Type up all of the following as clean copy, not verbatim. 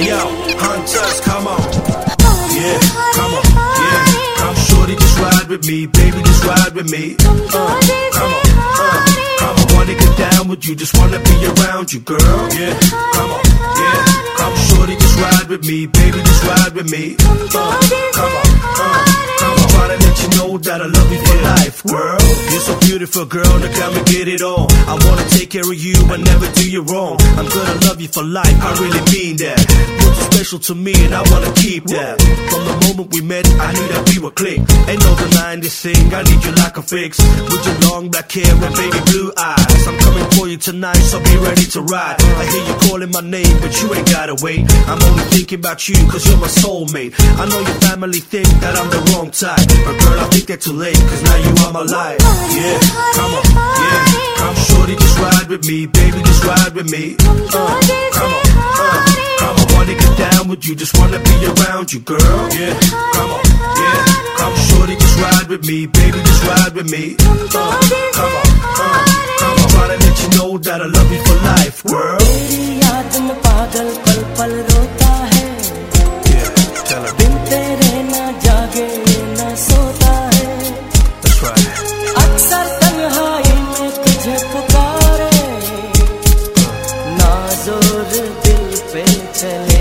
yo, hunters, come on. Yeah, come on, yeah. Come shorty, just ride with me, baby, just ride with me. Come on, come on, wanna get down with you, just wanna be around you, girl. Yeah, come on, yeah. Come shorty, just ride with me, baby, just ride with me. Come on, tryna let you know that I love you for life, girl. You're so beautiful, girl, now come and get it on. I wanna take care of you and never do you wrong. I'm gonna love you for life, I really mean that. You're so special to me and I wanna keep that. From the moment we met, I knew that we would click. Ain't no denying this thing, I need you like a fix. With your long black hair and baby blue eyes, I'm coming for you tonight, so be ready to ride. I hear you calling my name, but you ain't gotta wait. I'm only thinking about you, cause you're my soulmate. I know your family think that I'm the wrong type, but girl, I think they're too late, cause now you are my life. Yeah, come on, yeah. Come shorty, just ride with me, baby, just ride with me. Come on, wanna get down with you, just wanna be around you, girl. Yeah, come on, yeah. Come shorty, just ride with me, baby, just ride with me. Come on, tryna let you know that I love you for life, girl. तेरी याद में पागल पल पल रोता है, बिन तेरे ना जागे ना सोता है. That's right. अक्सर तन्हाई में तुझे पुकारे, ना जोर दिल पे चले.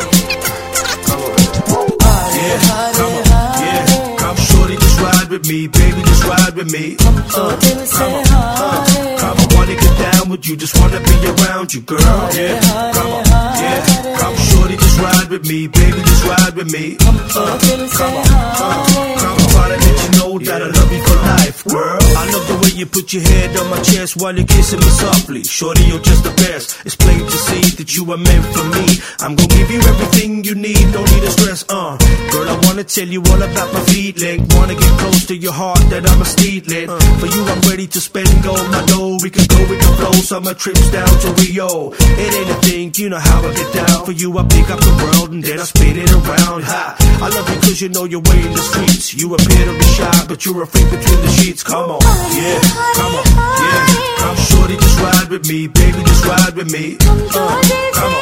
Come shorty, just ride with me, baby, just ride with me. हम तो दिल से हारे, Come on, wanna get down with you, just wanna be around you, girl. Yeah, come on, yeah. Come shorty, just ride with me, baby, just ride with me. हम तो दिल से हारे. Come on, tryna let you know that I love you for life, girl. I love the way you put your head on my chest while you're kissing me softly. Shorty, you're just the best. It's plain to see that you are meant for me. I'm gonna give you everything you need, no need to stress, Girl, I wanna tell you all about my feeling. Wanna get close to your heart, that I'm a stealing. For you, I'm ready to spend all my dough. We can go with the flow, summer trips down to Rio. It ain't a thing, you know how I get down. For you, I pick up the world and then I spin it around. Ha! I love you cause you know your way in the streets. You appear to be shy, but you're a freak between the sheets. Come on, yeah, come on, yeah. Come shorty, just ride with me, baby, just ride with me. Come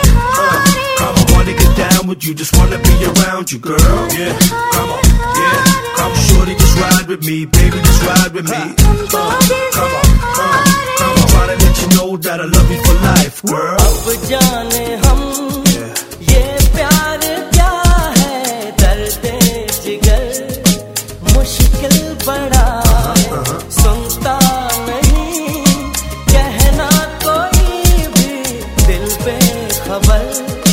on, wanna get down with you, just wanna be around you, girl. Yeah, come on, yeah. Come shorty, just ride with me, baby, just ride with me. Come on, tryna let you know that I love you for life, girl. अब जाने हम ये प्यार क्या है, दर्द जिगर मुश्किल बड़ा है, सुनता नहीं कहना कोई भी, दिल पे खबर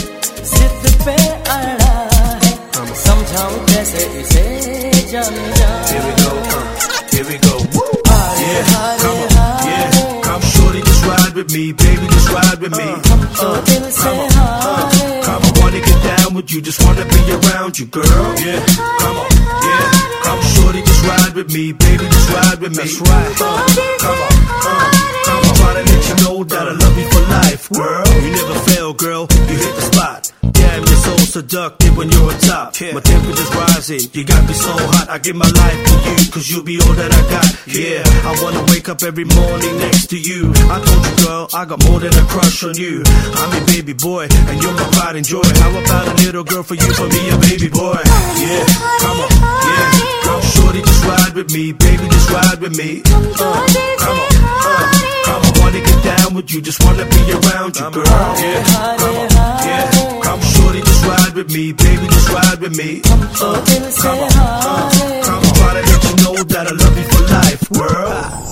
जिद पे अड़ा है, समझाऊं कैसे इसे जान जा. Here we go, here we go. Yeah, come on, yeah. Come shorty, just ride with me, baby, just ride with me. हम तो दिल से हारे, Come on, wanna get down with you, just wanna be around you, girl. Yeah, come on, yeah. Come shorty, just ride with me, baby, just ride with me. That's right. Come on, tryna let you know that I love you for life, girl. You never fail, girl, you hit the spot. Damn, you're so seductive when you're on top. My temperature's rising, you got me so hot. I give my life to you, cause you be all that I got. Yeah, I wanna wake up every morning next to you. I told you, girl, I got more than a crush on you. I'm your baby boy, and you're my pride and joy. How about a little girl for you, for me, a baby boy? Yeah, come on, yeah. Come shorty, just ride with me, baby, just ride with me. Come on, wanna get down with you, just wanna be around you, girl. Yeah, come on, yeah. Come shorty, just ride with me, baby, just ride with me. हम तो दिल से हारे. Tryna let you know that I love you for life, girl.